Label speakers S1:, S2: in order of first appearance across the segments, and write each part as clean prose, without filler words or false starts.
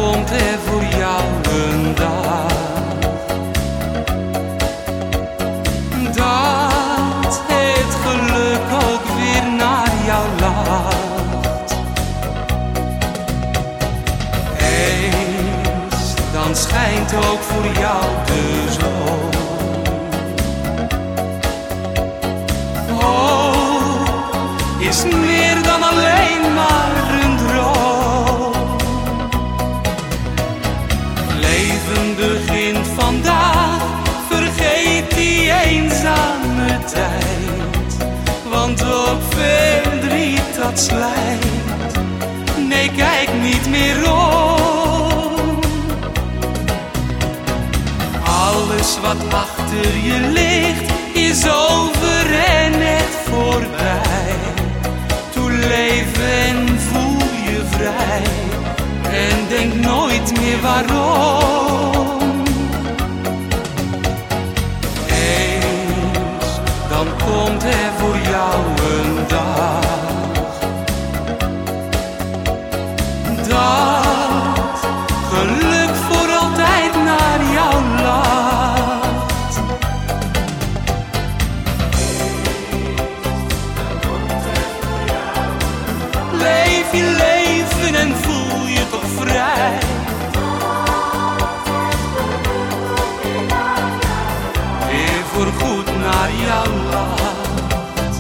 S1: komt er voor jou een dag dat het geluk ook weer naar jou lacht. Eens, dan schijnt ook voor jou de zon. Is meer dan alleen maar een droom. Leven begint vandaag, vergeet die eenzame tijd. Want ook verdriet dat slijt, nee kijk niet meer om. Alles wat achter je ligt is over en net voorbij. Leef en voel je vrij en denk nooit meer waarom. Eens, dan komt er voor jou een dag dat geluk voor altijd naar jou lacht. Leef je leven en voel je toch vrij. Weer voorgoed naar jou laat.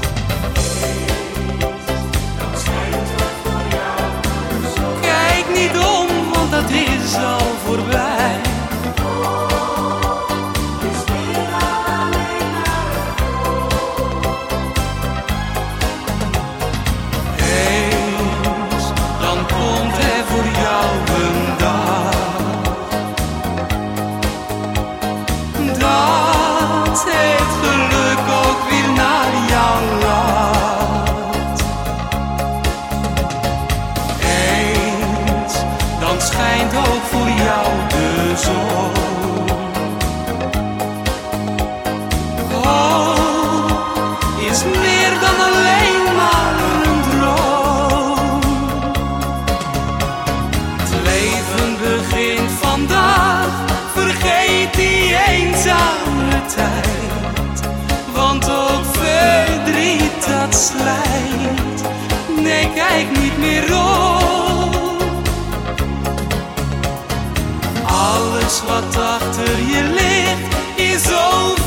S1: Kijk niet om, want dat is al voorbij. Het geluk ook weer naar jou laat. Eens, dan schijnt ook voor jou de zon. Oh, is meer dan alleen maar een droom. Het leven begint vandaag, vergeet die eenzame tijd. Want ook verdriet dat slijt, nee kijk niet meer om. Alles wat achter je ligt is over.